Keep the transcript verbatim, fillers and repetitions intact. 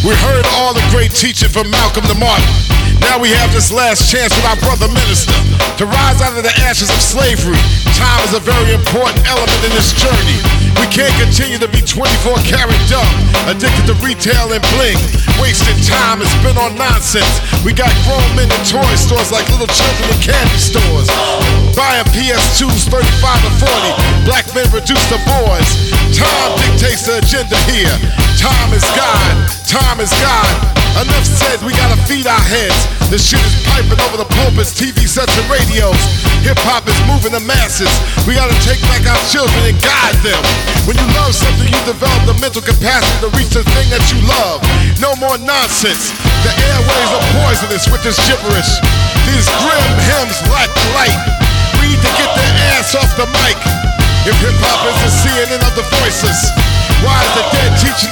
We heard all the great teaching from Malcolm to Martin. Now we have this last chance with our brother minister to rise out of the ashes of slavery. Time is a very important element in this journey. We can't continue to be twenty-four karat dumb, addicted to retail and bling, wasting time and spent on nonsense. We got grown men in toy stores like little children in candy stores, buying P S twos thirty-five and forty. Black men reduce to boys. Time dictates the agenda here. Time is God. Time is God. Enough said, we gotta feed our heads. The shit is piping over the pulpits, T V sets, and radios. Hip-hop is moving the masses. We gotta take back our children and guide them. When you love something, you develop the mental capacity to reach the thing that you love. No more nonsense. The airways are poisonous with this gibberish. These grim hymns lack the light. We need to get their ass off the mic. If hip-hop is the C N N of the voices, why is the dead teaching